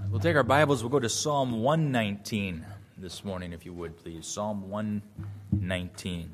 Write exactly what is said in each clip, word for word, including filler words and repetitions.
We'll take our Bibles, we'll go to Psalm one nineteen this morning, if you would, please. Psalm one nineteen.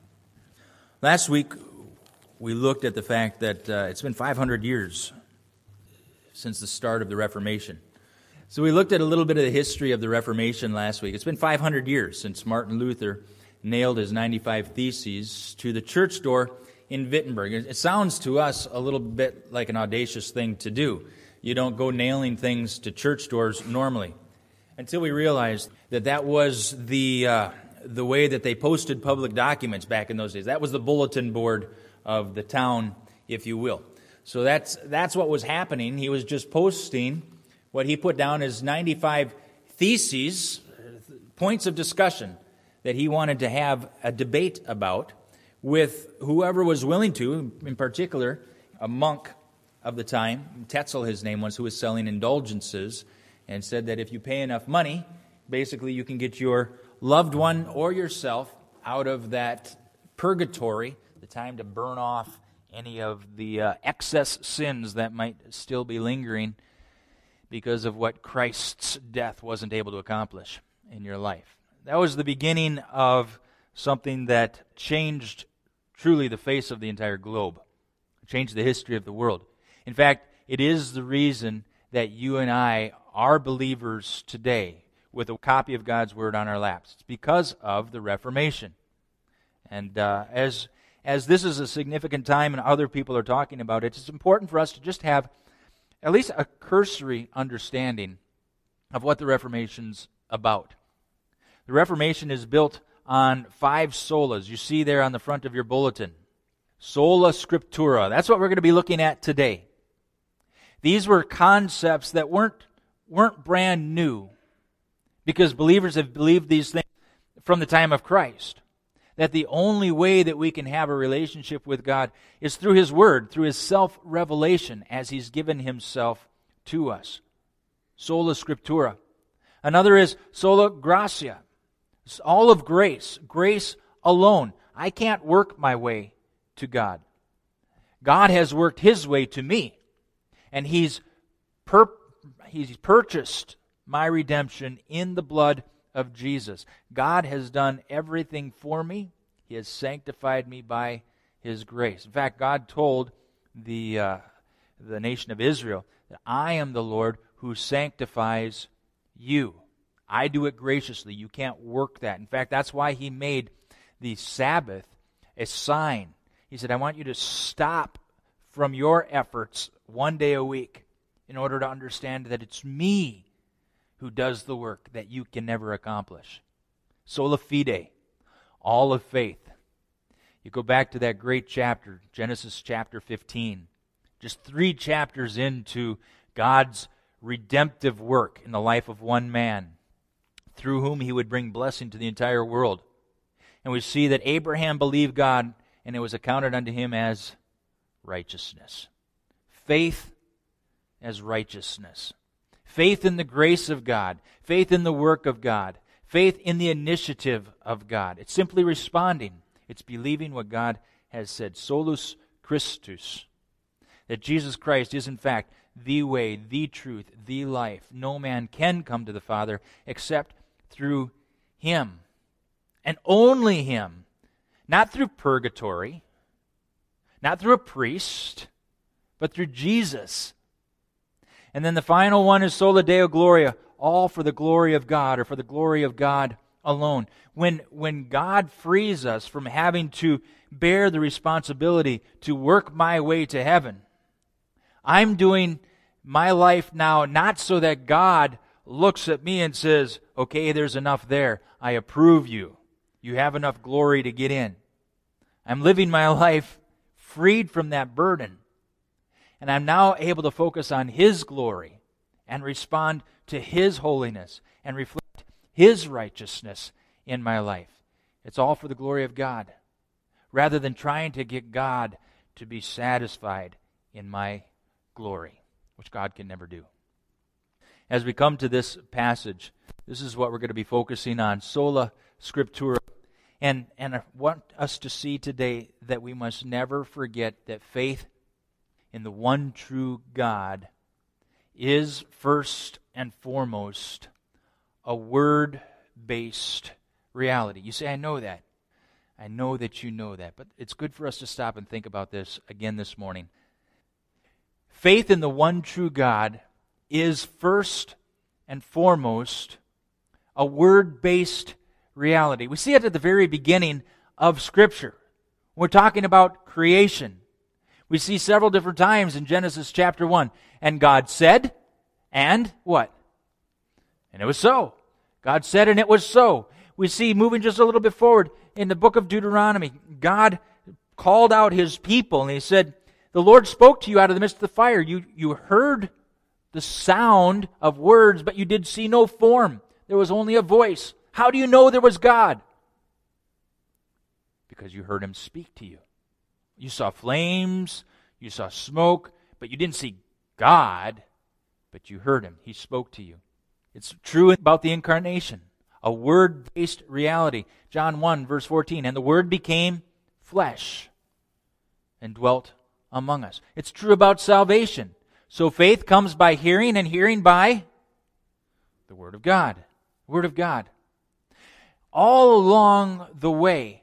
Last week, we looked at the fact that uh, it's been five hundred years since the start of the Reformation. So we looked at a little bit of the history of the Reformation last week. It's been five hundred years since Martin Luther nailed his ninety-five Theses to the church door in Wittenberg. It sounds to us a little bit like an audacious thing to do. You don't go nailing things to church doors normally. Until we realized that that was the uh, the way that they posted public documents back in those days. That was the bulletin board of the town, if you will. So that's that's what was happening. He was just posting what he put down as ninety-five theses, points of discussion that he wanted to have a debate about with whoever was willing to, in particular, a monk of the time, Tetzel his name was, who was selling indulgences, and said that if you pay enough money, basically you can get your loved one or yourself out of that purgatory, the time to burn off any of the uh, excess sins that might still be lingering because of what Christ's death wasn't able to accomplish in your life. That was the beginning of something that changed truly the face of the entire globe, changed the history of the world. In fact, it is the reason that you and I are believers today with a copy of God's Word on our laps. It's because of the Reformation. And uh, as as this is a significant time and other people are talking about it, it's important for us to just have at least a cursory understanding of what the Reformation's about. The Reformation is built on five solas. You see there on the front of your bulletin. Sola Scriptura. That's what we're going to be looking at today. These were concepts that weren't weren't brand new, because believers have believed these things from the time of Christ. That the only way that we can have a relationship with God is through His Word, through His self-revelation as He's given Himself to us. Sola Scriptura. Another is Sola Gratia. It's all of grace. Grace alone. I can't work my way to God. God has worked His way to me. And He's per- He's purchased my redemption in the blood of Jesus. God has done everything for me. He has sanctified me by His grace. In fact, God told the uh, the nation of Israel that I am the Lord who sanctifies you. I do it graciously. You can't work that. In fact, that's why He made the Sabbath a sign. He said, I want you to stop from your efforts one day a week in order to understand that it's me who does the work that you can never accomplish. Sola fide, all of faith. You go back to that great chapter, Genesis chapter fifteen, just three chapters into God's redemptive work in the life of one man, through whom He would bring blessing to the entire world. And we see that Abraham believed God, and it was accounted unto him as righteousness. Faith as righteousness. Faith in the grace of God. Faith in the work of God. Faith in the initiative of God. It's simply responding. It's believing what God has said. Solus Christus. That Jesus Christ is in fact the way, the truth, the life. No man can come to the Father except through Him. And only Him. Not through purgatory. Not through a priest, but through Jesus. And then the final one is Sola Deo Gloria, all for the glory of God, or for the glory of God alone. When, when God frees us from having to bear the responsibility to work my way to heaven, I'm doing my life now not so that God looks at me and says, okay, there's enough there. I approve you. You have enough glory to get in. I'm living my life freed from that burden. And I'm now able to focus on His glory and respond to His holiness and reflect His righteousness in my life. It's all for the glory of God, rather than trying to get God to be satisfied in my glory, which God can never do. As we come to this passage, this is what we're going to be focusing on, Sola Scriptura. And, and I want us to see today that we must never forget that faith in the one true God is first and foremost a word-based reality. You say, I know that. I know that you know that. But it's good for us to stop and think about this again this morning. Faith in the one true God is first and foremost a word-based reality. We see it at the very beginning of Scripture. We're talking about creation. We see several different times in Genesis chapter one. And God said, and what? And it was so. God said, and it was so. We see, moving just a little bit forward, in the book of Deuteronomy, God called out His people, and He said, the Lord spoke to you out of the midst of the fire. You, you heard the sound of words, but you did see no form. There was only a voice. How do you know there was God? Because you heard Him speak to you. You saw flames, you saw smoke, but you didn't see God, but you heard Him. He spoke to you. It's true about the incarnation, a word-based reality. John one, verse fourteen, and the Word became flesh and dwelt among us. It's true about salvation. So faith comes by hearing, and hearing by the Word of God. Word of God. All along the way,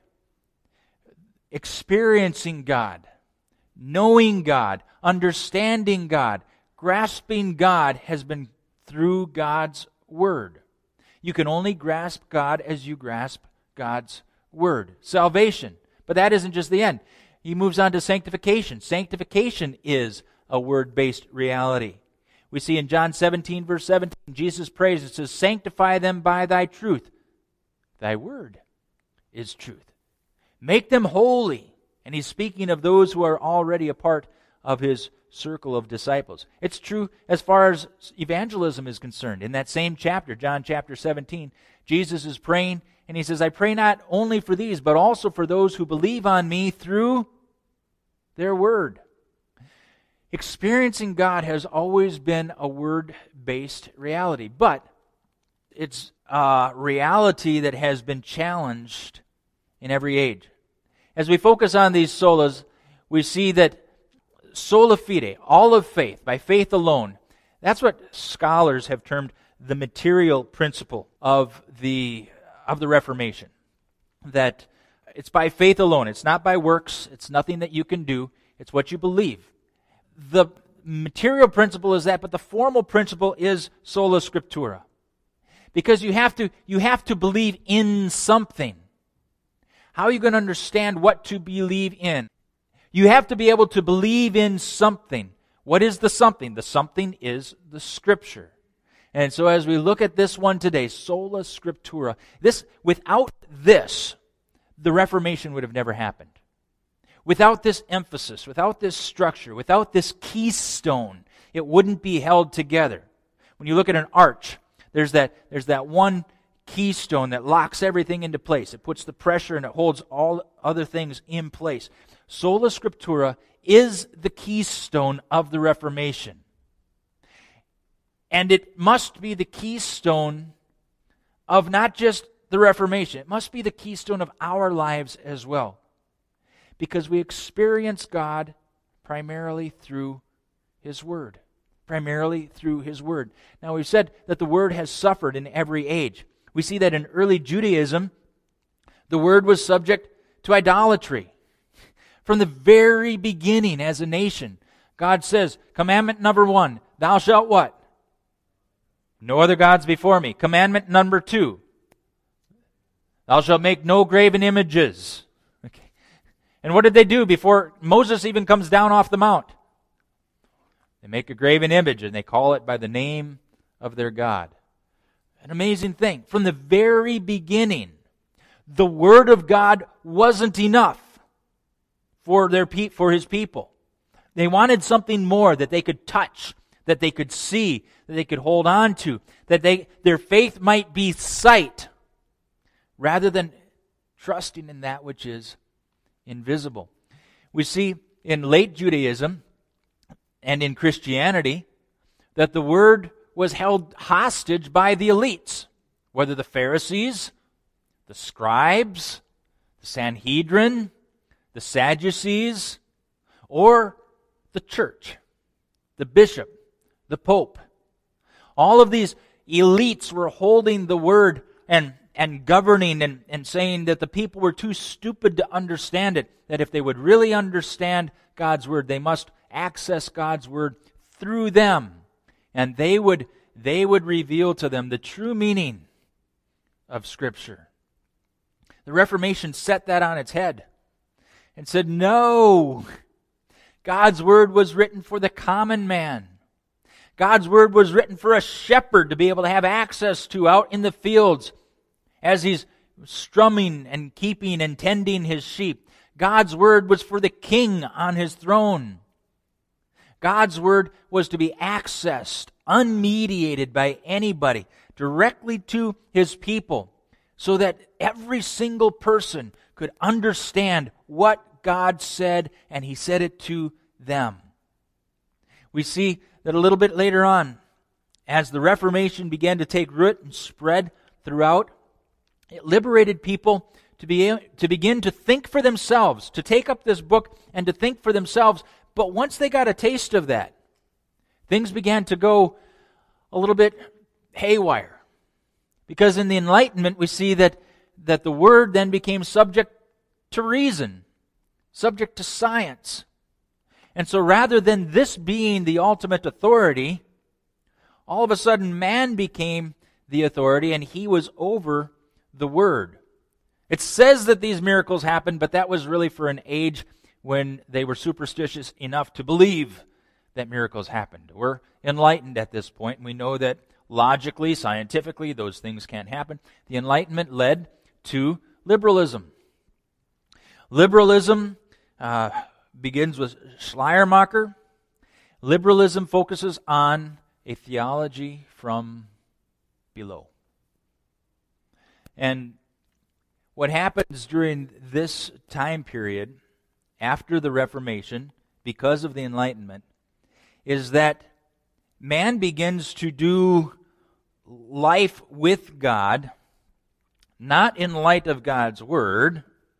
experiencing God, knowing God, understanding God, grasping God has been through God's Word. You can only grasp God as you grasp God's Word. Salvation. But that isn't just the end. He moves on to sanctification. Sanctification is a word-based reality. We see in John seventeen, verse seventeen, Jesus prays, it says, sanctify them by thy truth. Thy word is truth. Make them holy. And he's speaking of those who are already a part of his circle of disciples. It's true as far as evangelism is concerned. In that same chapter, John chapter seventeen, Jesus is praying, and he says, I pray not only for these, but also for those who believe on me through their word. Experiencing God has always been a word-based reality, but it's a reality that has been challenged in every age. As we focus on these solas, we see that sola fide, all of faith, by faith alone, that's what scholars have termed the material principle of the of the Reformation. That it's by faith alone. It's not by works. It's nothing that you can do. It's what you believe. The material principle is that, but the formal principle is sola scriptura. Because you have to you have to believe in something. How are you going to understand what to believe in? You have to be able to believe in something. What is the something? The something is the Scripture. And so as we look at this one today, sola scriptura, this, without this, the Reformation would have never happened. Without this emphasis, without this structure, without this keystone, it wouldn't be held together. When you look at an arch, there's that, there's that one keystone that locks everything into place. It puts the pressure and it holds all other things in place. Sola Scriptura is the keystone of the Reformation. And it must be the keystone of not just the Reformation. It must be the keystone of our lives as well. Because we experience God primarily through His Word. Primarily through His Word. Now we've said that the Word has suffered in every age. We see that in early Judaism, the Word was subject to idolatry. From the very beginning as a nation, God says, commandment number one, thou shalt what? No other gods before me. Commandment number two, thou shalt make no graven images. Okay. And what did they do before Moses even comes down off the mount? They make a graven image and they call it by the name of their God. An amazing thing. From the very beginning, the Word of God wasn't enough for their pe- for His people. They wanted something more that they could touch, that they could see, that they could hold on to, that they their faith might be sight, rather than trusting in that which is invisible. We see in late Judaism and in Christianity that the Word was held hostage by the elites, whether the Pharisees, the scribes, the Sanhedrin, the Sadducees, or the church, the bishop, the pope. All of these elites were holding the Word and, and governing and, and saying that the people were too stupid to understand it, that if they would really understand God's Word, they must access God's Word through them, and they would, they would reveal to them the true meaning of Scripture. The Reformation set that on its head and said, no, God's Word was written for the common man. God's Word was written for a shepherd to be able to have access to out in the fields as he's strumming and keeping and tending his sheep. God's Word was for the king on his throne. God's Word was to be accessed, unmediated by anybody, directly to His people, so that every single person could understand what God said, and He said it to them. We see that a little bit later on, as the Reformation began to take root and spread throughout, it liberated people to be to begin to think for themselves, to take up this book and to think for themselves. But once they got a taste of that, things began to go a little bit haywire. Because in the Enlightenment, we see that, that the Word then became subject to reason, subject to science. And so rather than this being the ultimate authority, all of a sudden man became the authority, and he was over the Word. It says that these miracles happened, but that was really for an age when they were superstitious enough to believe that miracles happened. We're enlightened at this point, and we know that logically, scientifically, those things can't happen. The Enlightenment led to liberalism. Liberalism uh, begins with Schleiermacher. Liberalism focuses on a theology from below. And what happens during this time period, after the Reformation, because of the Enlightenment, is that man begins to do life with God, not in light of God's Word,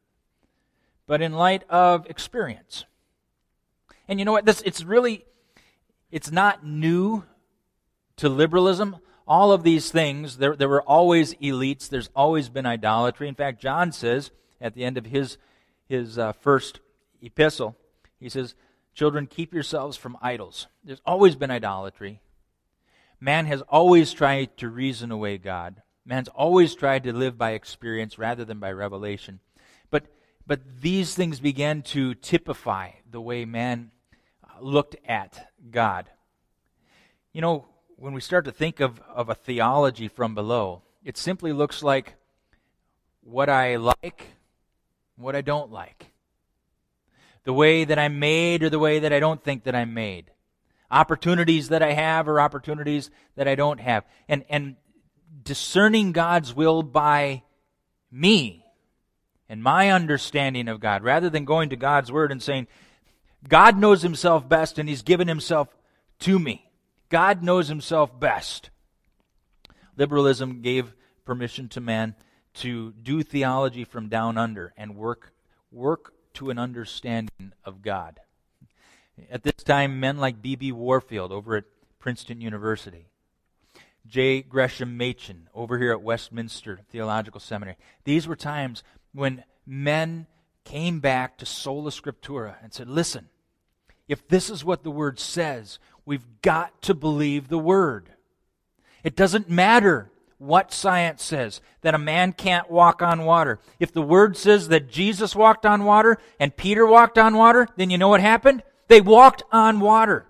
but in light of experience. And you know what? This it's really, it's not new to liberalism. All of these things, there, there were always elites. There's always been idolatry. In fact, John says at the end of his, his uh, first epistle, he says, children, keep yourselves from idols. There's always been idolatry. Man has always tried to reason away God. Man's always tried to live by experience rather than by revelation. But, but these things began to typify the way man looked at God. You know, when we start to think of, of a theology from below, it simply looks like what I like, what I don't like. The way that I'm made or the way that I don't think that I'm made. Opportunities that I have or opportunities that I don't have. And, and discerning God's will by me and my understanding of God, rather than going to God's Word and saying, God knows Himself best and He's given Himself to me. God knows Himself best. Liberalism gave permission to man to do theology from down under and work, work to an understanding of God. At this time, men like B B Warfield over at Princeton University, J. Gresham Machen over here at Westminster Theological Seminary, these were times when men came back to sola scriptura and said, listen, if this is what the Word says, we've got to believe the Word. It doesn't matter what science says, that a man can't walk on water. If the Word says that Jesus walked on water and Peter walked on water, then you know what happened? They walked on water.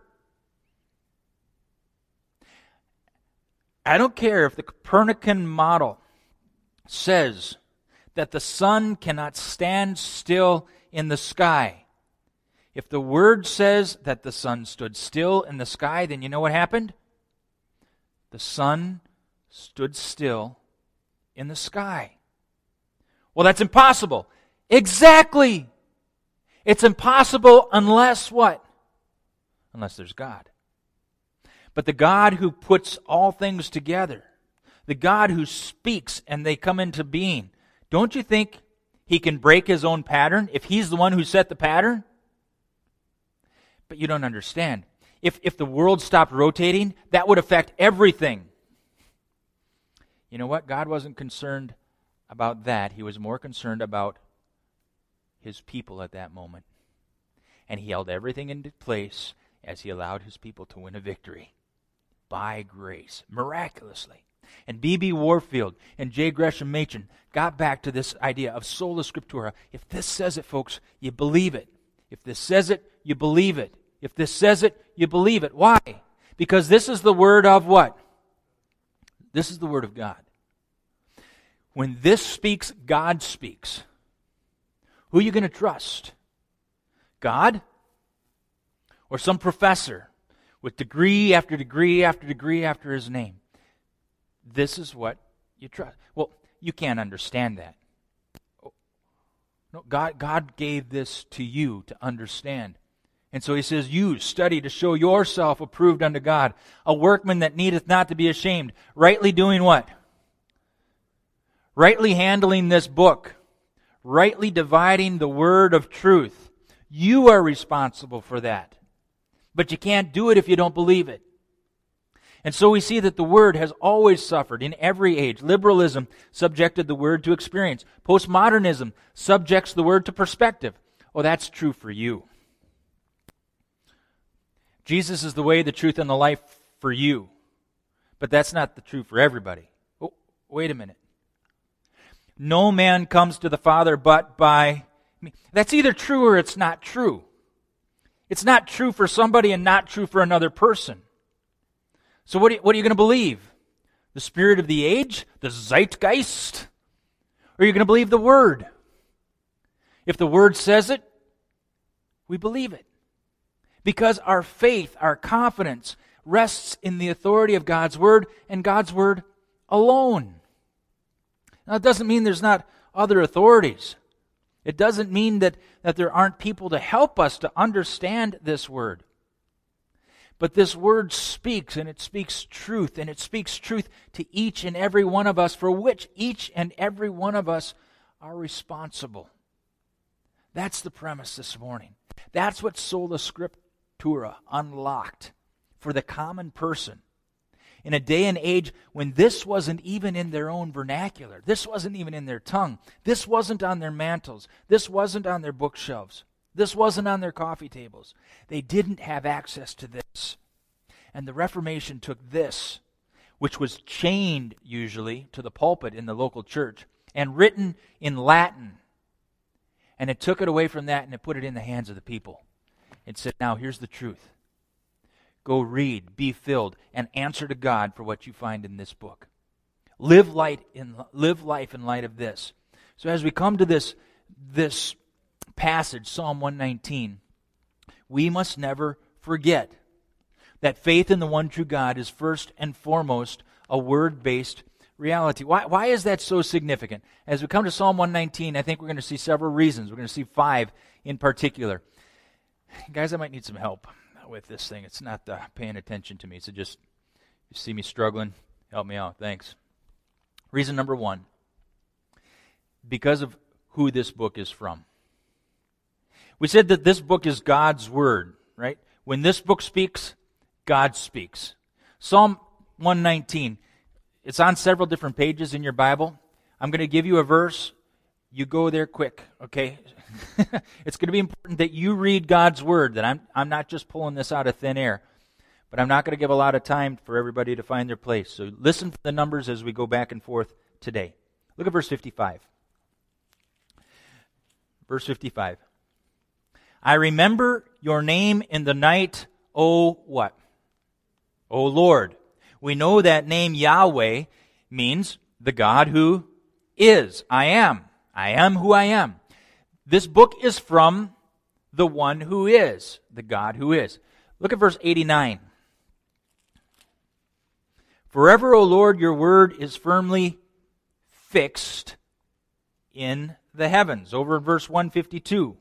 I don't care if the Copernican model says that the sun cannot stand still in the sky. If the Word says that the sun stood still in the sky, then you know what happened? The sun stood still in the sky. Well, that's impossible. Exactly. It's impossible unless what? Unless there's God. But the God who puts all things together, the God who speaks and they come into being, don't you think He can break His own pattern if He's the one who set the pattern? But you don't understand. if, if the world stopped rotating, that would affect everything. You know what? God wasn't concerned about that. He was more concerned about his people at that moment. And he held everything into place as he allowed his people to win a victory by grace, miraculously. And B B Warfield and J. Gresham Machen got back to this idea of sola scriptura. If this says it, folks, you believe it. If this says it, you believe it. If this says it, you believe it. Why? Because this is the word of what? This is the word of God. When this speaks, God speaks. Who are you going to trust? God? Or some professor with degree after degree after degree after his name? This is what you trust. Well, you can't understand that. No, God, God gave this to you to understand. And so he says, you study to show yourself approved unto God, a workman that needeth not to be ashamed, rightly doing what? Rightly handling this book, rightly dividing the word of truth. You are responsible for that. But you can't do it if you don't believe it. And so we see that the Word has always suffered in every age. Liberalism subjected the Word to experience. Postmodernism subjects the Word to perspective. Oh, that's true for you. Jesus is the way, the truth, and the life for you. But that's not the truth for everybody. Oh, wait a minute. No man comes to the Father but by me. That's either true or it's not true. It's not true for somebody and not true for another person. So what are you, what are you going to believe? The spirit of the age? The zeitgeist? Or are you going to believe the Word? If the Word says it, we believe it. Because our faith, our confidence, rests in the authority of God's Word and God's Word alone. Now, it doesn't mean there's not other authorities. It doesn't mean that, that there aren't people to help us to understand this Word. But this Word speaks, and it speaks truth, and it speaks truth to each and every one of us, for which each and every one of us are responsible. That's the premise this morning. That's what Sola Scriptura unlocked for the common person. In a day and age when this wasn't even in their own vernacular, this wasn't even in their tongue, this wasn't on their mantles, this wasn't on their bookshelves, this wasn't on their coffee tables. They didn't have access to this. And the Reformation took this, which was chained usually to the pulpit in the local church and written in Latin. And it took it away from that and it put it in the hands of the people. It said, now here's the truth. Go read, be filled, and answer to God for what you find in this book. Live light in live life in light of this. So as we come to this, this passage, Psalm one nineteen, we must never forget that faith in the one true God is first and foremost a word-based reality. Why, why is that so significant? As we come to Psalm one nineteen, I think we're going to see several reasons. We're going to see five in particular. Guys, I might need some help with this thing. It's not uh, paying attention to me. So just, you see me struggling, help me out. Thanks. Reason number one, because of who this book is from. We said that this book is God's Word, right? When this book speaks, God speaks. Psalm one nineteen, it's on several different pages in your Bible. I'm going to give you a verse. You go there quick, okay? It's going to be important that you read God's Word, that I'm, I'm not just pulling this out of thin air. But I'm not going to give a lot of time for everybody to find their place. So listen to the numbers as we go back and forth today. Look at verse fifty-five. Verse fifty-five. I remember your name in the night, O what? O Lord. We know that name Yahweh means the God who is. I am. I am who I am. This book is from the one who is, the God who is. Look at verse eighty-nine. Forever, O Lord, your word is firmly fixed in the heavens. Over in verse one fifty-two.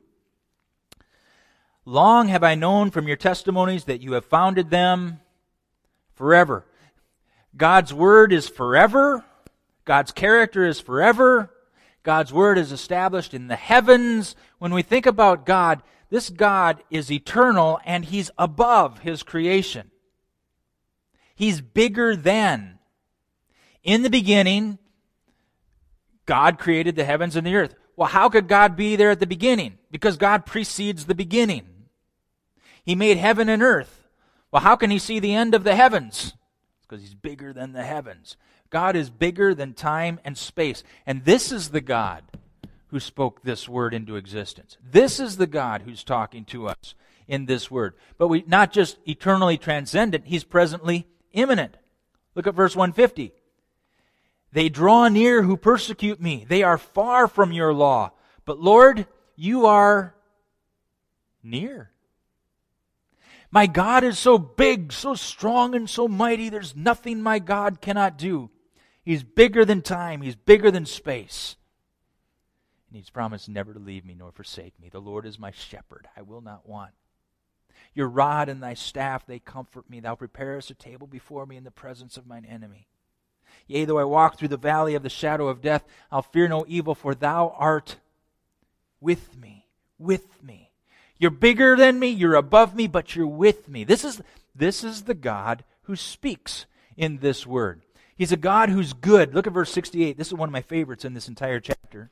Long have I known from your testimonies that you have founded them forever. God's word is forever. God's character is forever. God's Word is established in the heavens. When we think about God, this God is eternal and He's above His creation. He's bigger than. In the beginning, God created the heavens and the earth. Well, how could God be there at the beginning? Because God precedes the beginning. He made heaven and earth. Well, how can He see the end of the heavens? Because He's bigger than the heavens. God is bigger than time and space. And this is the God who spoke this word into existence. This is the God who's talking to us in this word. But we not just eternally transcendent, He's presently immanent. Look at verse one fifty. They draw near who persecute me. They are far from your law. But Lord, you are near. My God is so big, so strong, and so mighty. There's nothing my God cannot do. He's bigger than time. He's bigger than space. And He's promised never to leave me nor forsake me. The Lord is my shepherd. I will not want. Your rod and thy staff, they comfort me. Thou preparest a table before me in the presence of mine enemy. Yea, though I walk through the valley of the shadow of death, I'll fear no evil, for thou art with me, with me. You're bigger than me, you're above me, but you're with me. This is, this is the God who speaks in this word. He's a God who's good. Look at verse sixty-eight. This is one of my favorites in this entire chapter.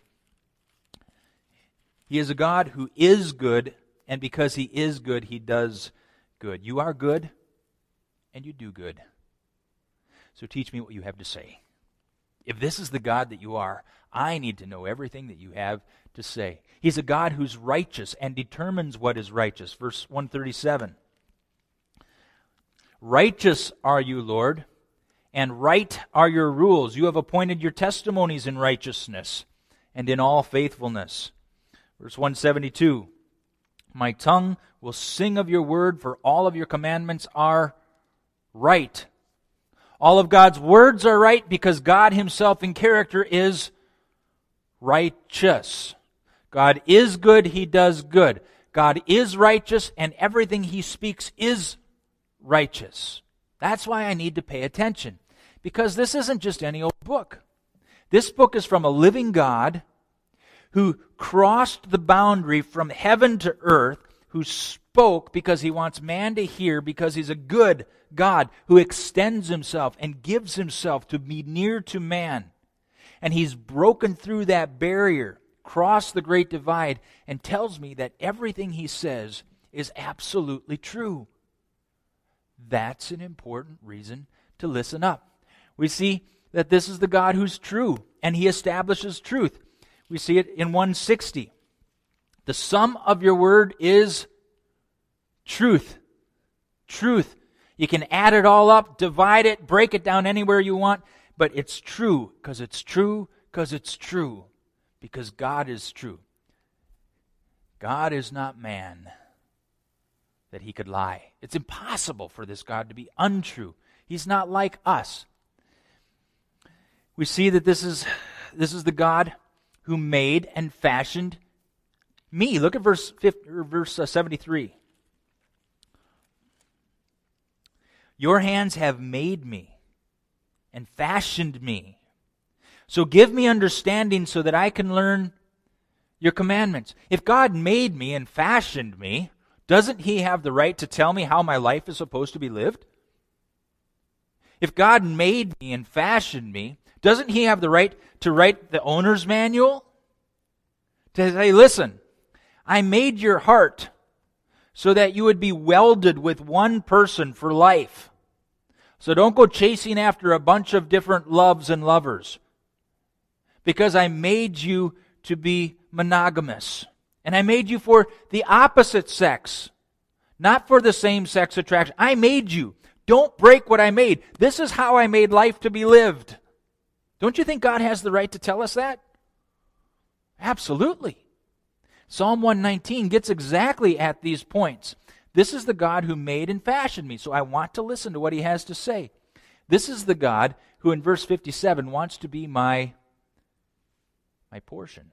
He is a God who is good, and because He is good, He does good. You are good, and you do good. So teach me what you have to say. If this is the God that you are, I need to know everything that you have to say. He's a God who's righteous and determines what is righteous. Verse one thirty-seven. Righteous are you, Lord, and right are your rules. You have appointed your testimonies in righteousness and in all faithfulness. Verse one seventy-two. My tongue will sing of your word, for all of your commandments are right. All of God's words are right because God Himself in character is righteous. God is good, He does good. God is righteous, and everything He speaks is righteous. That's why I need to pay attention, because this isn't just any old book. This book is from a living God who crossed the boundary from heaven to earth, who spoke because He wants man to hear, because He's a good God who extends Himself and gives Himself to be near to man. And He's broken through that barrier, crossed the great divide, and tells me that everything He says is absolutely true. That's an important reason to listen up. We see that this is the God who's true, and He establishes truth. We see it in one sixty. The sum of your word is truth. Truth. You can add it all up, divide it, break it down anywhere you want, but it's true because it's true because it's true. Because God is true. God is not man that He could lie. It's impossible for this God to be untrue. He's not like us. We see that this is, this is the God who made and fashioned me. Look at verse fifty, or verse seventy-three. Your hands have made me and fashioned me. So give me understanding so that I can learn your commandments. If God made me and fashioned me, doesn't He have the right to tell me how my life is supposed to be lived? If God made me and fashioned me, doesn't He have the right to write the owner's manual? To say, listen, I made your heart so that you would be welded with one person for life. So don't go chasing after a bunch of different loves and lovers. Because I made you to be monogamous. And I made you for the opposite sex. Not for the same sex attraction. I made you. Don't break what I made. This is how I made life to be lived. Don't you think God has the right to tell us that? Absolutely. Psalm one nineteen gets exactly at these points. This is the God who made and fashioned me, so I want to listen to what He has to say. This is the God who in verse fifty-seven wants to be my, my portion.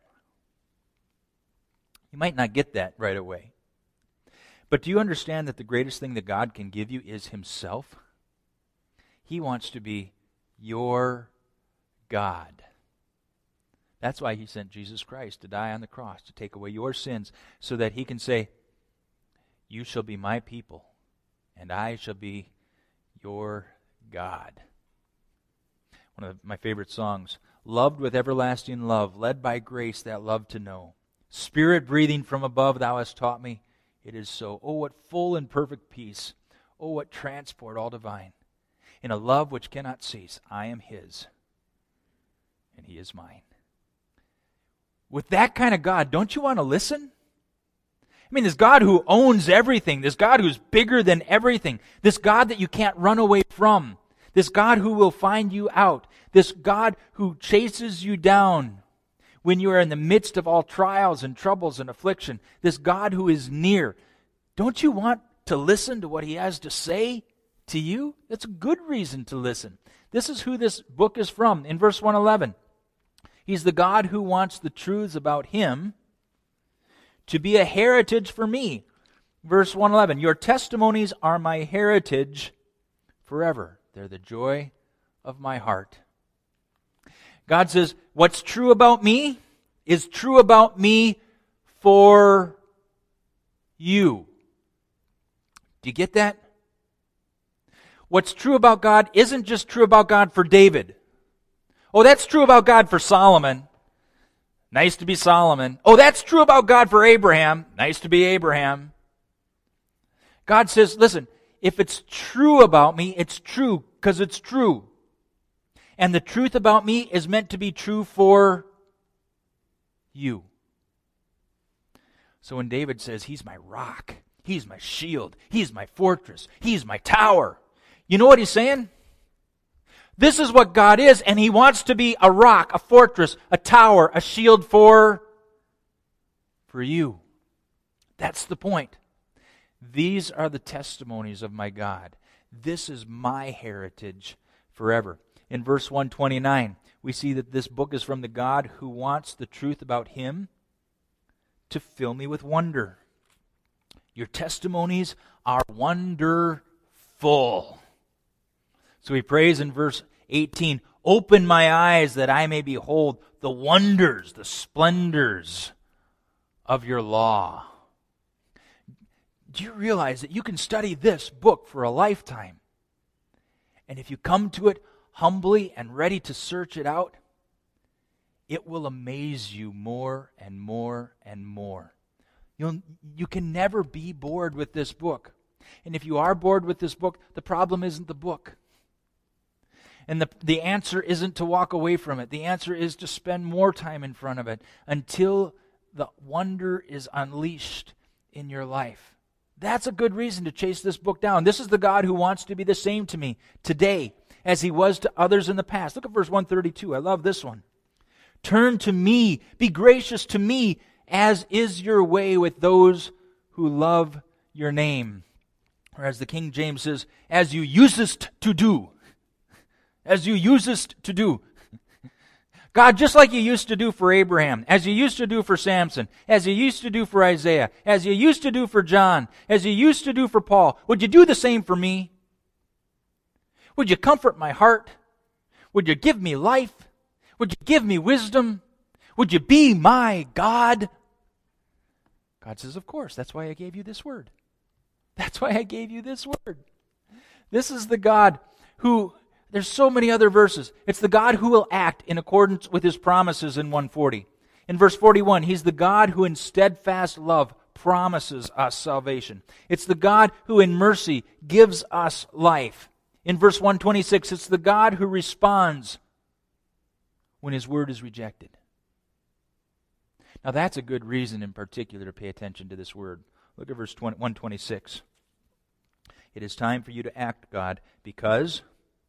You might not get that right away. But do you understand that the greatest thing that God can give you is Himself? He wants to be your God. That's why he sent Jesus Christ to die on the cross, to take away your sins, so that he can say, you shall be my people, and I shall be your God. One of my favorite songs, loved with everlasting love, led by grace that love to know. Spirit breathing from above, thou hast taught me, it is so. Oh, what full and perfect peace. Oh, what transport all divine. In a love which cannot cease, I am his, and he is mine. With that kind of God, don't you want to listen? I mean, this God who owns everything, this God who's bigger than everything, this God that you can't run away from, this God who will find you out, this God who chases you down when you are in the midst of all trials and troubles and affliction, this God who is near. Don't you want to listen to what he has to say to you? That's a good reason to listen. This is who this book is from. In verse one eleven, he's the God who wants the truths about him to be a heritage for me. Verse one eleven, your testimonies are my heritage forever. They're the joy of my heart. God says, what's true about me is true about me for you. Do you get that? What's true about God isn't just true about God for David. Oh, that's true about God for Solomon. Nice to be Solomon. Oh, that's true about God for Abraham. Nice to be Abraham. God says, listen, if it's true about me, it's true because it's true. And the truth about me is meant to be true for you. So when David says, he's my rock, he's my shield, he's my fortress, he's my tower, you know what he's saying? This is what God is, and he wants to be a rock, a fortress, a tower, a shield for, for you. That's the point. These are the testimonies of my God. This is my heritage forever. In verse one twenty-nine, we see that this book is from the God who wants the truth about him to fill me with wonder. Your testimonies are wonderful. So he prays in verse eighteen, open my eyes that I may behold the wonders, the splendors of your law. Do you realize that you can study this book for a lifetime? And if you come to it humbly and ready to search it out, it will amaze you more and more and more. You'll, you can never be bored with this book. And if you are bored with this book, the problem isn't the book. And the, the answer isn't to walk away from it. The answer is to spend more time in front of it until the wonder is unleashed in your life. That's a good reason to chase this book down. This is the God who wants to be the same to me today as he was to others in the past. Look at verse one thirty-two. I love this one. Turn to me, be gracious to me, as is your way with those who love your name. Or as the King James says, as you usest to do. As you usest to do. God, just like you used to do for Abraham, as you used to do for Samson, as you used to do for Isaiah, as you used to do for John, as you used to do for Paul, would you do the same for me? Would you comfort my heart? Would you give me life? Would you give me wisdom? Would you be my God? God says, of course. That's why I gave you this word. That's why I gave you this word. This is the God who, there's so many other verses. It's the God who will act in accordance with his promises in one forty. In verse forty-one, he's the God who in steadfast love promises us salvation. It's the God who in mercy gives us life. In verse one twenty-six, it's the God who responds when his word is rejected. Now that's a good reason in particular to pay attention to this word. Look at verse one twenty-six. It is time for you to act, God, because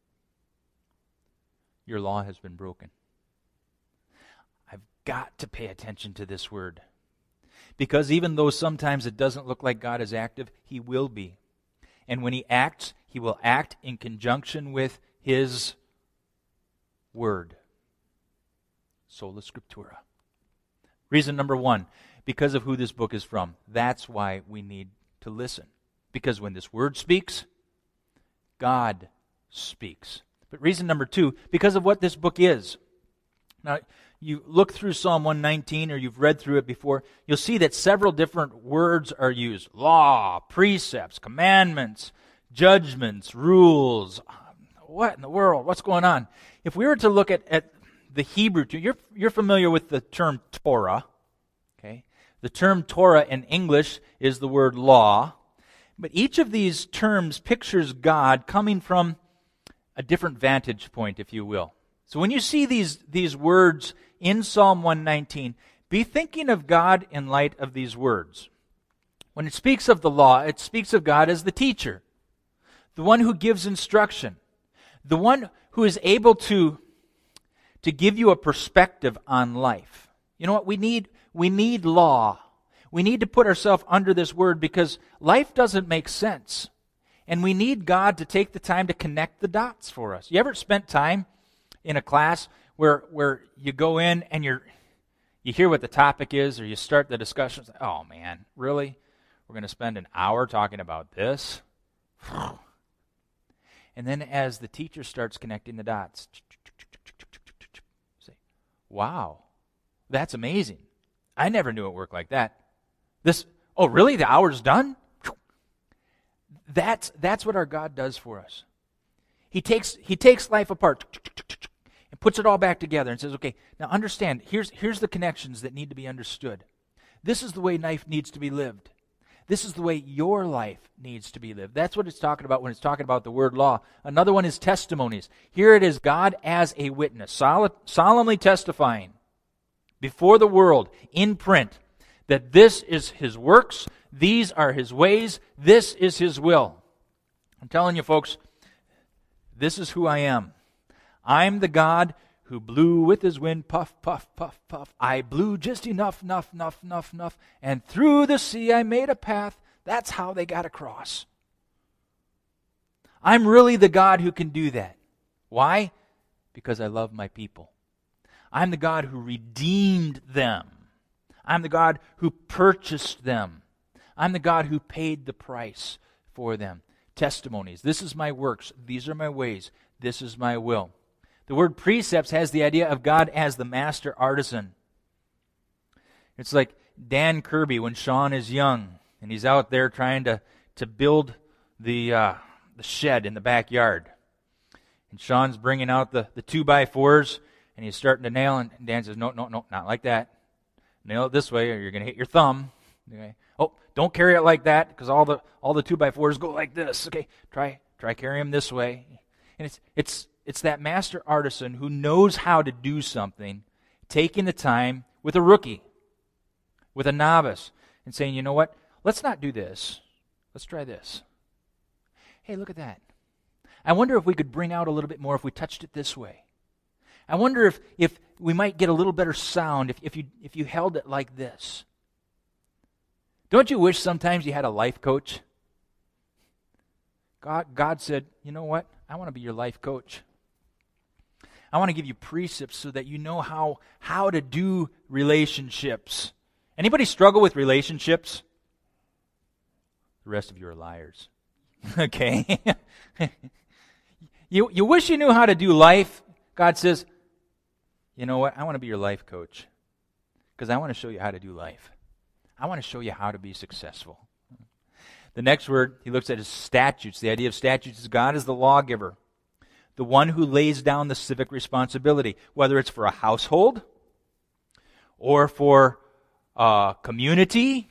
your law has been broken. I've got to pay attention to this word. Because even though sometimes it doesn't look like God is active, he will be. And when he acts, he will act in conjunction with his word. Sola Scriptura. Reason number one, because of who this book is from. That's why we need to listen. Because when this word speaks, God speaks. But reason number two, because of what this book is. Now, you look through Psalm one nineteen or you've read through it before, you'll see that several different words are used. Law, precepts, commandments, judgments, rules. What in the world? What's going on? If we were to look at, at the Hebrew, you're, you're familiar with the term Torah. Okay? The term Torah in English is the word law. But each of these terms pictures God coming from a different vantage point, if you will. So when you see these, these words in Psalm one nineteen, be thinking of God in light of these words. When it speaks of the law, it speaks of God as the teacher, the one who gives instruction, the one who is able to, to give you a perspective on life. You know what? We need, we need law. We need to put ourselves under this word because life doesn't make sense. And we need God to take the time to connect the dots for us. You ever spent time in a class where where you go in and you're you hear what the topic is, or you start the discussion? Oh man, really? We're going to spend an hour talking about this? And then as the teacher starts connecting the dots, say, wow, that's amazing. I never knew it worked like that. This, oh really, the hour's done? That's, that's what our God does for us. He takes, he takes life apart and puts it all back together and says, okay, now understand, here's, here's the connections that need to be understood. This is the way life needs to be lived. This is the way your life needs to be lived. That's what it's talking about when it's talking about the word law. Another one is testimonies. Here it is, God as a witness, sol- solemnly testifying before the world in print that this is His works, these are His ways, this is His will. I'm telling you folks, this is who I am. I'm the God who blew with His wind, puff, puff, puff, puff. I blew just enough, enough, enough, enough, enough, and through the sea I made a path. That's how they got across. I'm really the God who can do that. Why? Because I love my people. I'm the God who redeemed them. I'm the God who purchased them. I'm the God who paid the price for them. Testimonies. This is my works. These are my ways. This is my will. The word precepts has the idea of God as the master artisan. It's like Dan Kirby when Sean is young and he's out there trying to, to build the, uh, the shed in the backyard. And Sean's bringing out the, the two by fours and he's starting to nail, and Dan says, no, no, no, not like that. Nail it this way or you're going to hit your thumb. Okay. Oh, don't carry it like that because all the all the two by fours go like this. Okay, try try carry them this way. And it's it's it's that master artisan who knows how to do something, taking the time with a rookie, with a novice, and saying, you know what? Let's not do this. Let's try this. Hey, look at that. I wonder if we could bring out a little bit more if we touched it this way. I wonder if, if we might get a little better sound if, if you if you held it like this. Don't you wish sometimes you had a life coach? God, God said, you know what? I want to be your life coach. I want to give you precepts so that you know how, how to do relationships. Anybody struggle with relationships? The rest of you are liars. Okay? you, you wish you knew how to do life? God says, you know what? I want to be your life coach because I want to show you how to do life. I want to show you how to be successful. The next word he looks at is statutes. The idea of statutes is God is the lawgiver, the one who lays down the civic responsibility, whether it's for a household or for a community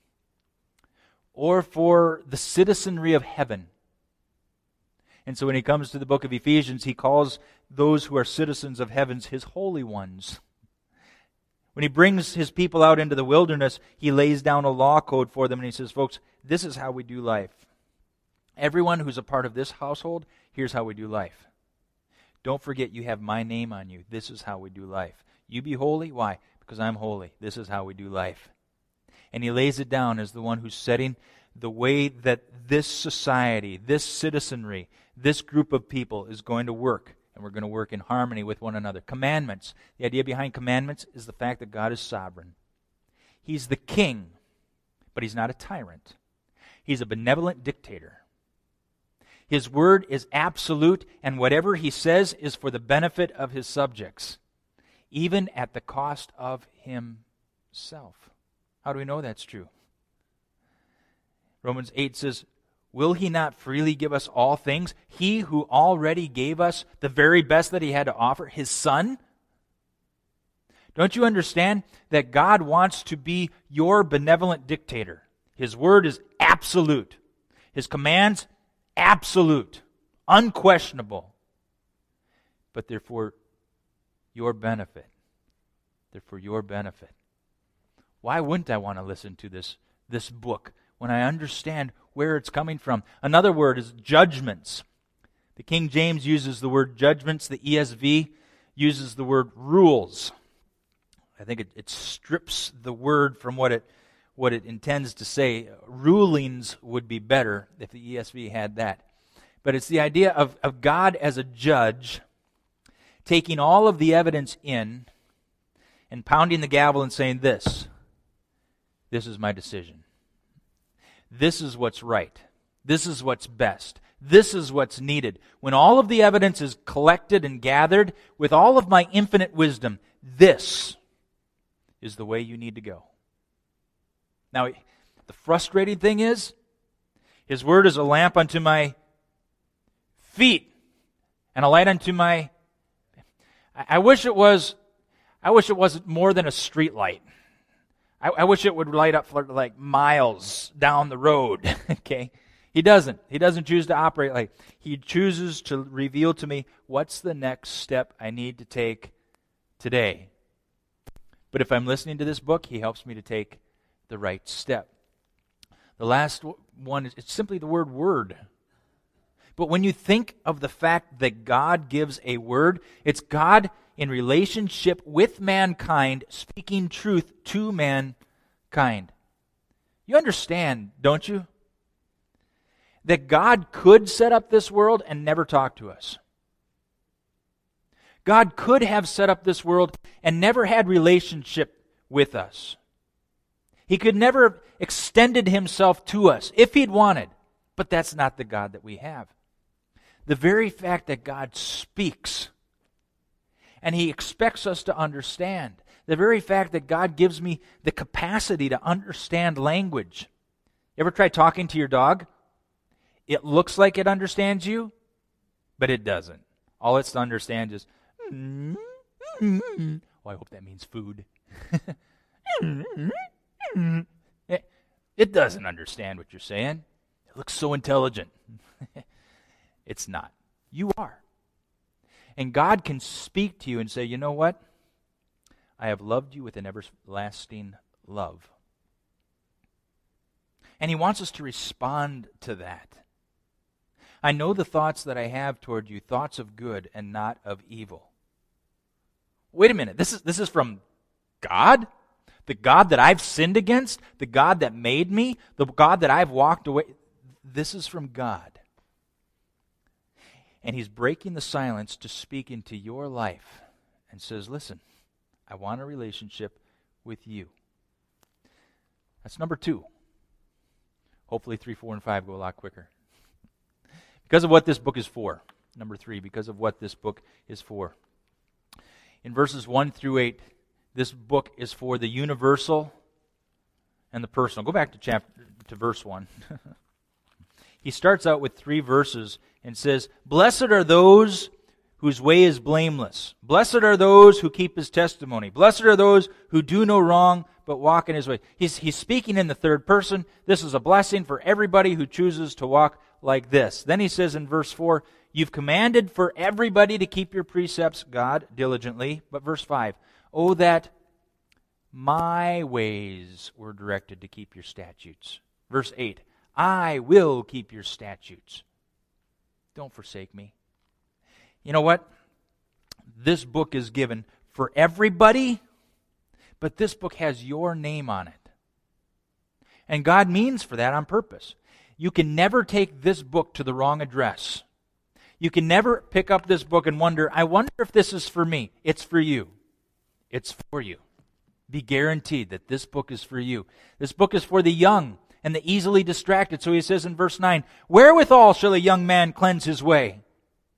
or for the citizenry of heaven. And so when he comes to the book of Ephesians, he calls those who are citizens of heavens his holy ones. When he brings his people out into the wilderness, he lays down a law code for them and he says, folks, this is how we do life. Everyone who's a part of this household, here's how we do life. Don't forget you have my name on you. This is how we do life. You be holy. Why? Because I'm holy. This is how we do life. And he lays it down as the one who's setting the way that this society, this citizenry, this group of people is going to work. And we're going to work in harmony with one another. Commandments. The idea behind commandments is the fact that God is sovereign. He's the king, but he's not a tyrant. He's a benevolent dictator. His word is absolute, and whatever he says is for the benefit of his subjects. even at the cost of himself. How do we know that's true? Romans eight says, will he not freely give us all things? He who already gave us the very best that he had to offer, his Son? Don't you understand that God wants to be your benevolent dictator? His word is absolute. His commands, absolute, unquestionable. But they're for your benefit. They're for your benefit. Why wouldn't I want to listen to this, this book when I understand where it's coming from? Another word is judgments. The King James uses the word judgments. The E S V uses the word rules. I think it, it strips the word from what it what it intends to say. Rulings would be better if the E S V had that. But it's the idea of, of God as a judge taking all of the evidence in and pounding the gavel and saying this, this is my decision. This is what's right. This is what's best. This is what's needed. When all of the evidence is collected and gathered, with all of my infinite wisdom, this is the way you need to go. Now, the frustrating thing is, His word is a lamp unto my feet and a light unto my... I wish it was, I wish it wasn't more than a street light. I, I wish it would light up for like miles down the road. Okay? He doesn't. He doesn't choose to operate like. He chooses to reveal to me what's the next step I need to take today. But if I'm listening to this book, He helps me to take the right step. The last one is it's simply the word word. But when you think of the fact that God gives a word, it's God in relationship with mankind speaking truth to mankind. You understand, don't you? That God could set up this world and never talk to us. God could have set up this world and never had relationship with us. He could never have extended Himself to us if He'd wanted. But that's not the God that we have. The very fact that God speaks and He expects us to understand, the very fact that God gives me the capacity to understand language. You ever try talking to your dog? It looks like it understands you, but it doesn't. All it's to understand is, mm, mm, mm. Oh, I hope that means food. it, it doesn't understand what you're saying. It looks so intelligent. It's not. You are. And God can speak to you and say, you know what? I have loved you with an everlasting love. And He wants us to respond to that. I know the thoughts that I have toward you, thoughts of good and not of evil. Wait a minute, this is this is from God? The God that I've sinned against? The God that made me? The God that I've walked away? This is from God. And He's breaking the silence to speak into your life and says, listen, I want a relationship with you. That's number two. Hopefully three, four, and five go a lot quicker. Because of what this book is for. Number three, because of what this book is for. In verses one through eight, this book is for the universal and the personal. Go back to chapter to verse one. He starts out with three verses and says, blessed are those whose way is blameless. Blessed are those who keep His testimony. Blessed are those who do no wrong but walk in His way. He's, he's speaking in the third person. This is a blessing for everybody who chooses to walk like this. Then he says in verse four, you've commanded for everybody to keep your precepts, God, diligently. But verse five, oh, that my ways were directed to keep your statutes. Verse eight, I will keep your statutes. Don't forsake me. You know what? This book is given for everybody, but this book has your name on it. And God means for that on purpose. You can never take this book to the wrong address. You can never pick up this book and wonder, I wonder if this is for me. It's for you. It's for you. Be guaranteed that this book is for you. This book is for the young and the easily distracted. So he says in verse nine, wherewithal shall a young man cleanse his way?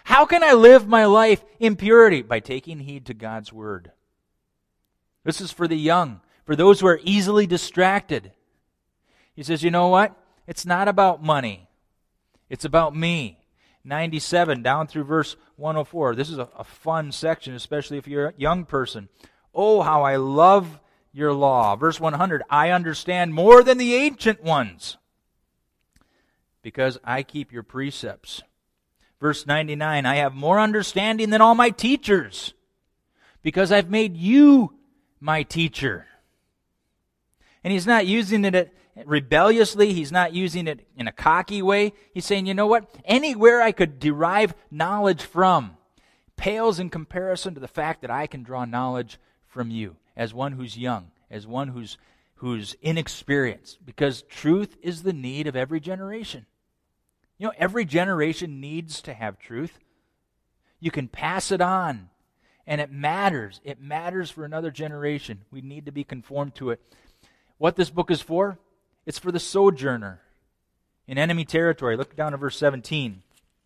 How can I live my life in purity? By taking heed to God's word. This is for the young, for those who are easily distracted. He says, you know what? It's not about money. It's about me. ninety-seven down through verse one oh four. This is a, a fun section, especially if you're a young person. Oh, how I love your law. Verse one hundred, I understand more than the ancient ones, because I keep your precepts. Verse ninety-nine, I have more understanding than all my teachers, because I've made you my teacher. And he's not using it rebelliously. He's not using it in a cocky way. He's saying, you know what? Anywhere I could derive knowledge from pales in comparison to the fact that I can draw knowledge from you as one who's young, as one who's who's inexperienced, because truth is the need of every generation. You know, every generation needs to have truth. You can pass it on, and it matters. It matters for another generation. We need to be conformed to it. What this book is for? It's for the sojourner in enemy territory. Look down at verse seventeen.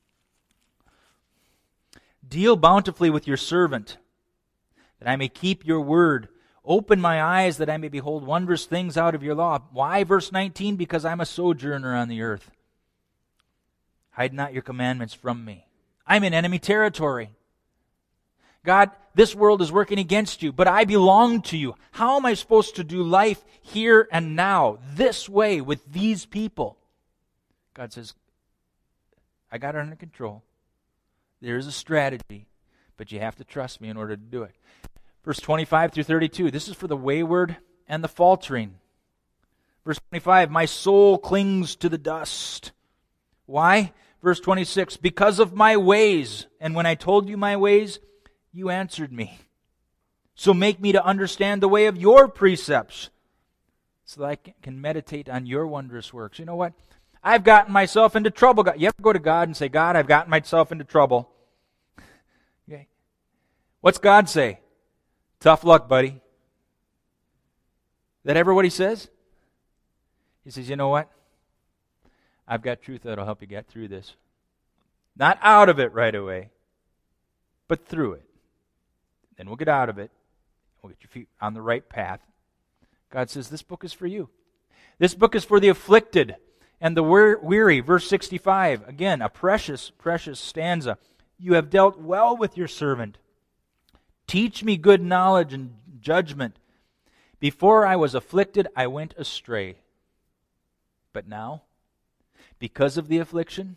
Deal bountifully with your servant, that I may keep your word. Open my eyes, that I may behold wondrous things out of your law. Why? Verse nineteen, because I'm a sojourner on the earth. Hide not your commandments from me. I'm in enemy territory. God, this world is working against you, but I belong to you. How am I supposed to do life here and now, this way, with these people? God says, I got it under control. There is a strategy, but you have to trust me in order to do it. Verse twenty-five through thirty-two, this is for the wayward and the faltering. Verse twenty-five, my soul clings to the dust. Why? Verse twenty-six, because of my ways, and when I told you my ways, you answered me. So make me to understand the way of your precepts, so that I can meditate on your wondrous works. You know what? I've gotten myself into trouble. You ever go to God and say, God, I've gotten myself into trouble. Okay. What's God say? Tough luck, buddy. Is that ever what he says? He says, you know what? I've got truth that'll help you get through this. Not out of it right away, but through it. Then we'll get out of it. We'll get your feet on the right path. God says, this book is for you. This book is for the afflicted and the weary. Verse sixty-five, again, a precious, precious stanza. You have dealt well with your servant. Teach me good knowledge and judgment. Before I was afflicted, I went astray. But now, because of the affliction,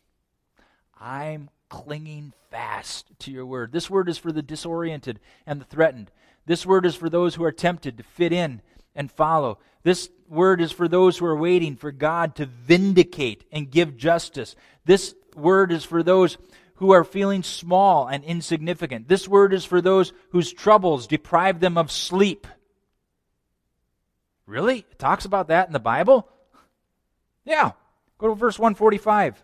I'm clinging fast to your word. This word is for the disoriented and the threatened. This word is for those who are tempted to fit in and follow. This word is for those who are waiting for God to vindicate and give justice. This word is for those who are feeling small and insignificant. This word is for those whose troubles deprive them of sleep. Really? It talks about that in the Bible? Yeah. Go to verse one forty-five.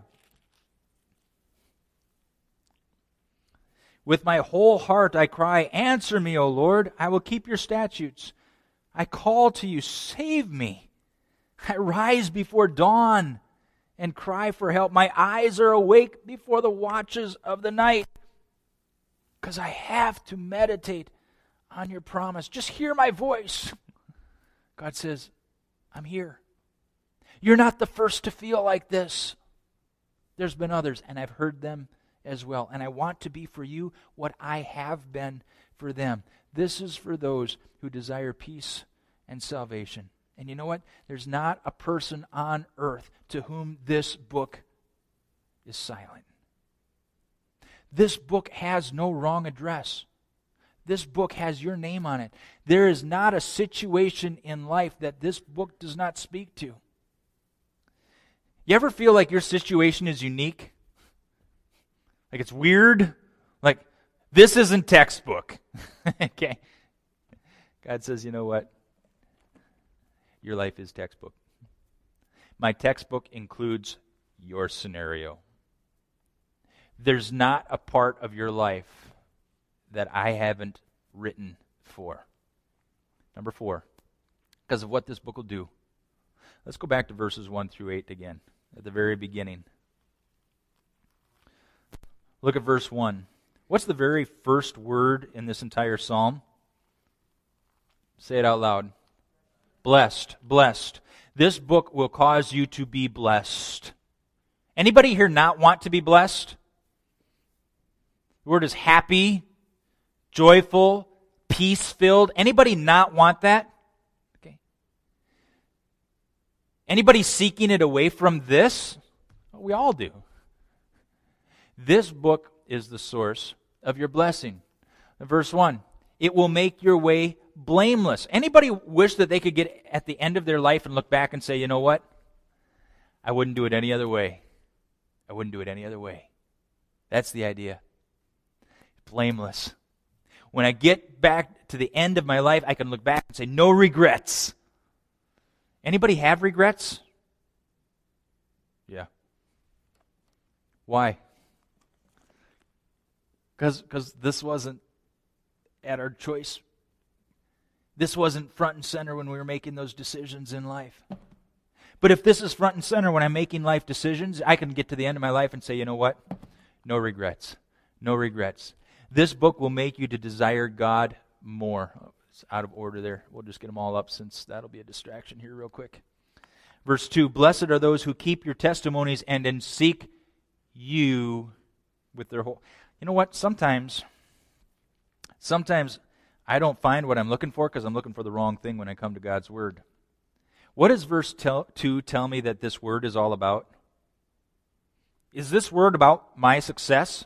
With my whole heart I cry, answer me, O Lord. I will keep your statutes. I call to you, save me. I rise before dawn and cry for help. My eyes are awake before the watches of the night, because I have to meditate on your promise. Just hear my voice. God says, I'm here. You're not the first to feel like this. There's been others, and I've heard them as well. And I want to be for you what I have been for them. This is for those who desire peace and salvation. And you know what? There's not a person on earth to whom this book is silent. This book has no wrong address. This book has your name on it. There is not a situation in life that this book does not speak to. You ever feel like your situation is unique? Like it's weird? Like, this isn't textbook. Okay. God says, you know what? Your life is textbook. My textbook includes your scenario. There's not a part of your life that I haven't written for. Number four, because of what this book will do. Let's go back to verses one through eight again, at the very beginning. Look at verse one. What's the very first word in this entire psalm? Say it out loud. Blessed, blessed. This book will cause you to be blessed. Anybody here not want to be blessed? The word is happy, joyful, peace-filled. Anybody not want that? Okay. Anybody seeking it away from this? Well, we all do. This book is the source of your blessing. Verse one, it will make your way blameless. Anybody wish that they could get at the end of their life and look back and say, you know what? I wouldn't do it any other way. I wouldn't do it any other way. That's the idea. Blameless. When I get back to the end of my life, I can look back and say, no regrets. Anybody have regrets? Yeah. Why? Because this wasn't at our choice. This wasn't front and center when we were making those decisions in life. But if this is front and center when I'm making life decisions, I can get to the end of my life and say, you know what? No regrets. No regrets. This book will make you to desire God more. Oh, it's out of order there. We'll just get them all up since that'll be a distraction here real quick. Verse two, blessed are those who keep your testimonies and then seek you with their whole... You know what? Sometimes, sometimes I don't find what I'm looking for because I'm looking for the wrong thing when I come to God's Word. What does verse two tell me that this Word is all about? Is this Word about my success?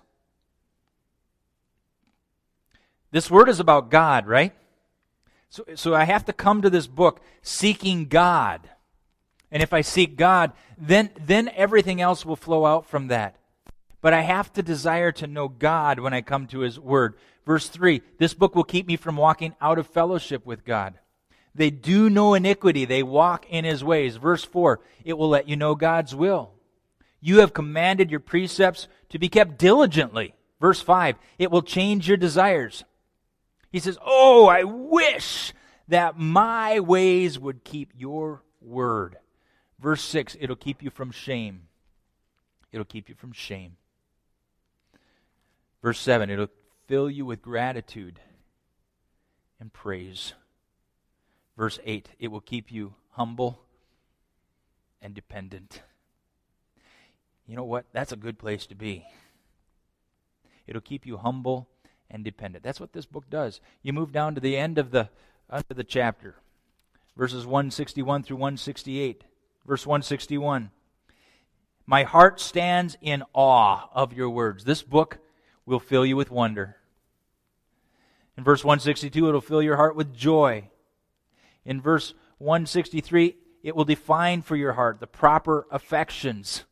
This Word is about God, right? So, so I have to come to this book seeking God. And if I seek God, then, then everything else will flow out from that. But I have to desire to know God when I come to His Word. Verse three, this book will keep me from walking out of fellowship with God. They do no iniquity. They walk in His ways. Verse four, it will let you know God's will. You have commanded your precepts to be kept diligently. Verse five, it will change your desires. He says, oh, I wish that my ways would keep your word. Verse six, it'll keep you from shame. It'll keep you from shame. Verse seven, it'll fill you with gratitude and praise. Verse eight, it will keep you humble and dependent. You know what? That's a good place to be. It'll keep you humble and dependent. That's what this book does. You move down to the end of the, end of the chapter. Verses one sixty-one through one sixty-eight. Verse one sixty-one. My heart stands in awe of your words. This book will fill you with wonder. In verse one sixty-two, it'll fill your heart with joy. In verse one sixty-three, it will define for your heart the proper affections.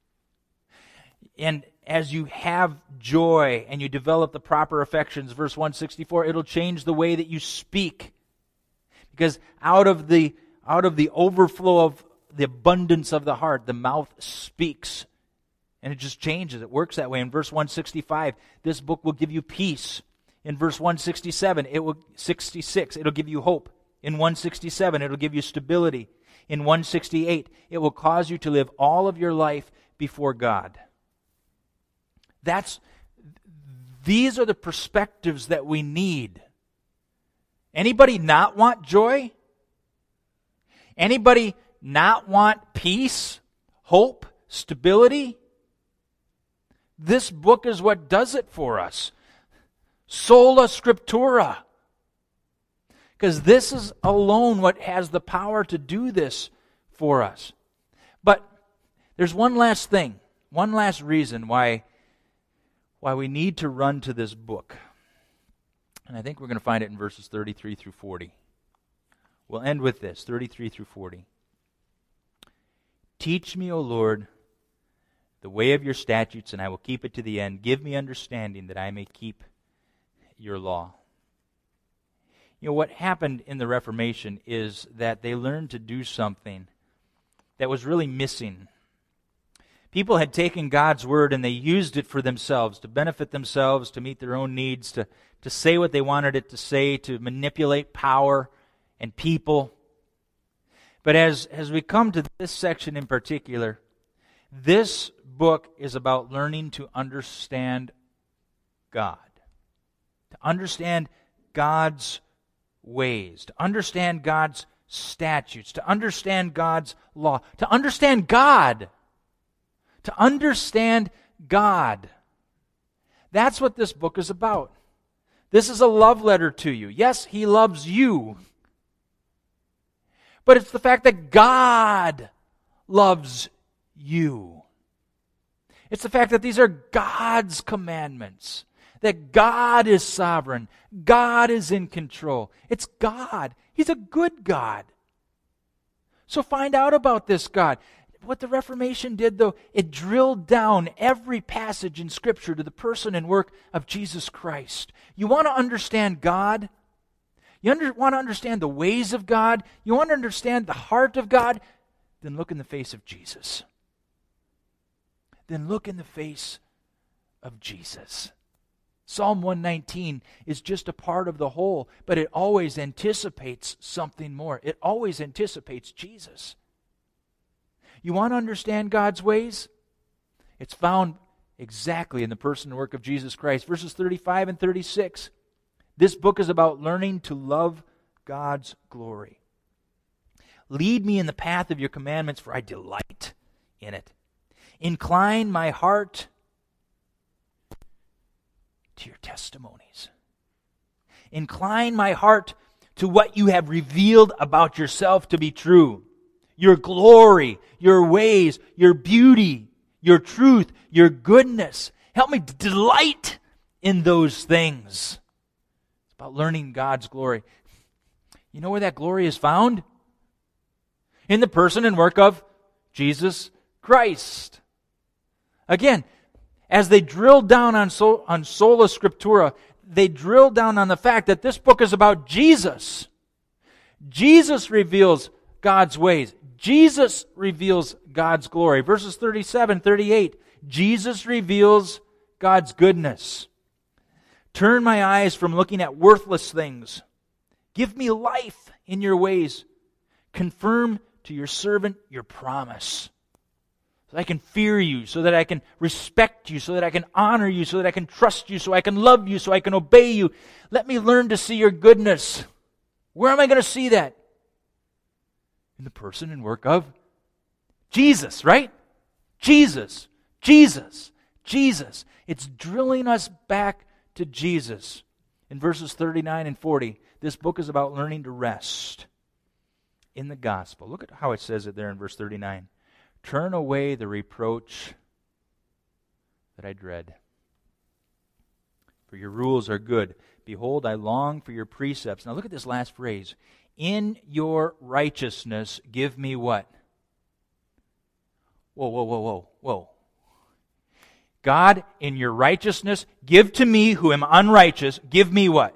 And as you have joy and you develop the proper affections, verse one sixty-four, it'll change the way that you speak. Because out of the out of the overflow of the abundance of the heart, the mouth speaks. And it just changes. It works that way. In verse one sixty-five, this book will give you peace. In verse one sixty-seven, it will sixty-six, it'll give you hope. In one sixty-seven, it'll give you stability. In one sixty-eight, it will cause you to live all of your life before God. That's these are the perspectives that we need. Anybody not want joy? Anybody not want peace, hope, stability? This book is what does it for us. Sola Scriptura. Because this is alone what has the power to do this for us. But there's one last thing, one last reason why, why we need to run to this book. And I think we're going to find it in verses thirty-three through forty. We'll end with this, thirty-three through forty. Teach me, O Lord, the way of your statutes, and I will keep it to the end. Give me understanding that I may keep your law. You know, what happened in the Reformation is that they learned to do something that was really missing. People had taken God's word and they used it for themselves, to benefit themselves, to meet their own needs, to, to say what they wanted it to say, to manipulate power and people. But as, as we come to this section in particular, This book is about learning to understand God, to understand God's ways, to understand God's statutes, to understand God's law, to understand God, to understand God. That's what this book is about. This is a love letter to you. Yes, He loves you. But it's the fact that God loves you. It's the fact that these are God's commandments. That God is sovereign. God is in control. It's God. He's a good God. So find out about this God. What the Reformation did, though, it drilled down every passage in Scripture to the person and work of Jesus Christ. You want to understand God? You under, want to understand the ways of God? You want to understand the heart of God? Then look in the face of Jesus. Then look in the face of Jesus. Psalm one nineteen is just a part of the whole, but it always anticipates something more. It always anticipates Jesus. You want to understand God's ways? It's found exactly in the person and work of Jesus Christ. Verses thirty-five and thirty-six. This book is about learning to love God's glory. Lead me in the path of your commandments, for I delight in it. Incline my heart to your testimonies. Incline my heart to what you have revealed about yourself to be true. Your glory, your ways, your beauty, your truth, your goodness. Help me to delight in those things. It's about learning God's glory. You know where that glory is found? In the person and work of Jesus Christ. Again, as they drilled down on, sol- on Sola Scriptura, they drilled down on the fact that this book is about Jesus. Jesus reveals God's ways. Jesus reveals God's glory. Verses thirty-seven, thirty-eight. Jesus reveals God's goodness. Turn my eyes from looking at worthless things. Give me life in your ways. Confirm to your servant your promise. So that I can fear you, so that I can respect you, so that I can honor you, so that I can trust you, so I can love you, so I can obey you. Let me learn to see your goodness. Where am I going to see that? In the person and work of Jesus, right? Jesus, Jesus, Jesus. It's drilling us back to Jesus. In verses thirty-nine and forty, this book is about learning to rest in the gospel. Look at how it says it there in verse thirty-nine. Turn away the reproach that I dread. For your rules are good. Behold, I long for your precepts. Now look at this last phrase. In your righteousness, give me what? Whoa, whoa, whoa, whoa, whoa. God, in your righteousness, give to me who am unrighteous, give me what?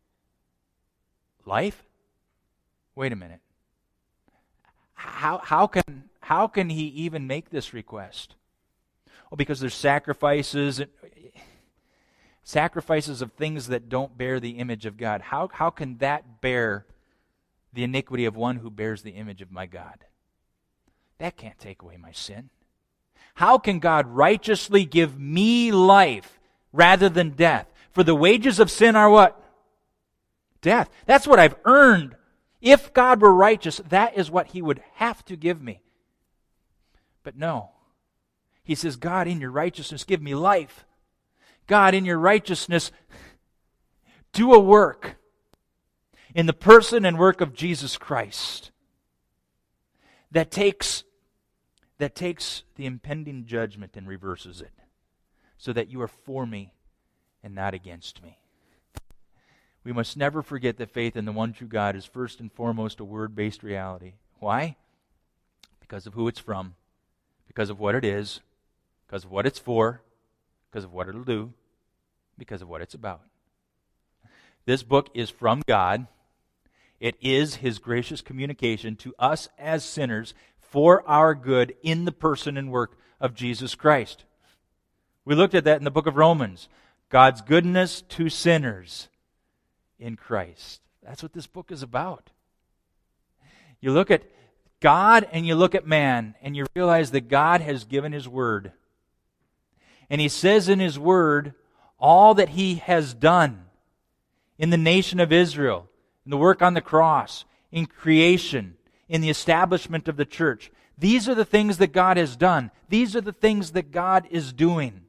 Life? Wait a minute. How, how can how can he even make this request? Well, because there's sacrifices and sacrifices of things that don't bear the image of God. How how can that bear the iniquity of one who bears the image of my God? That can't take away my sin. How can God righteously give me life rather than death? For the wages of sin are what? Death. That's what I've earned. If God were righteous, that is what He would have to give me. But no. He says, God, in your righteousness, give me life. God, in your righteousness, do a work in the person and work of Jesus Christ that takes, that takes the impending judgment and reverses it so that you are for me and not against me. We must never forget that faith in the one true God is first and foremost a word-based reality. Why? Because of who it's from, because of what it is, because of what it's for, because of what it'll do, because of what it's about. This book is from God. It is His gracious communication to us as sinners for our good in the person and work of Jesus Christ. We looked at that in the book of Romans. God's goodness to sinners in Christ. That's what this book is about. You look at God and you look at man, and you realize that God has given His Word. And He says in His Word all that He has done in the nation of Israel, in the work on the cross, in creation, in the establishment of the church. These are the things that God has done. These are the things that God is doing.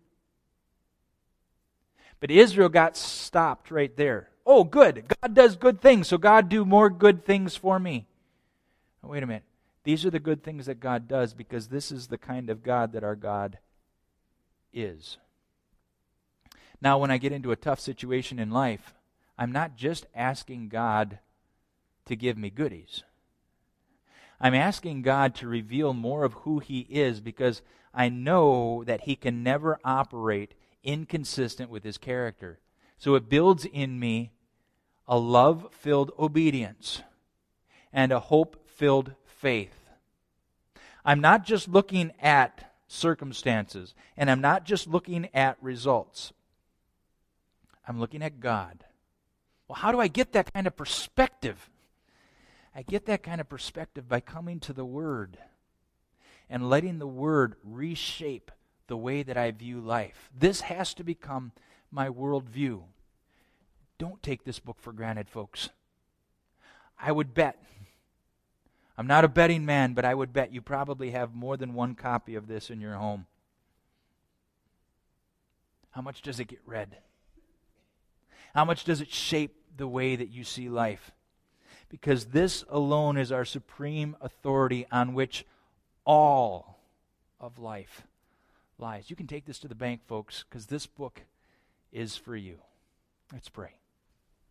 But Israel got stopped right there. Oh, good. God does good things, so God do more good things for me. Oh, wait a minute. These are the good things that God does because this is the kind of God that our God is. Now, when I get into a tough situation in life, I'm not just asking God to give me goodies. I'm asking God to reveal more of who He is because I know that He can never operate inconsistent with His character. So it builds in me a love-filled obedience and a hope-filled faith. I'm not just looking at circumstances, and I'm not just looking at results. I'm looking at God. Well, how do I get that kind of perspective? I get that kind of perspective by coming to the Word and letting the Word reshape the way that I view life. This has to become my worldview. Don't take this book for granted, folks. I would bet, I'm not a betting man, but I would bet you probably have more than one copy of this in your home. How much does it get read? How much does it shape the way that you see life? Because this alone is our supreme authority on which all of life lies. You can take this to the bank, folks, because this book is for you. Let's pray.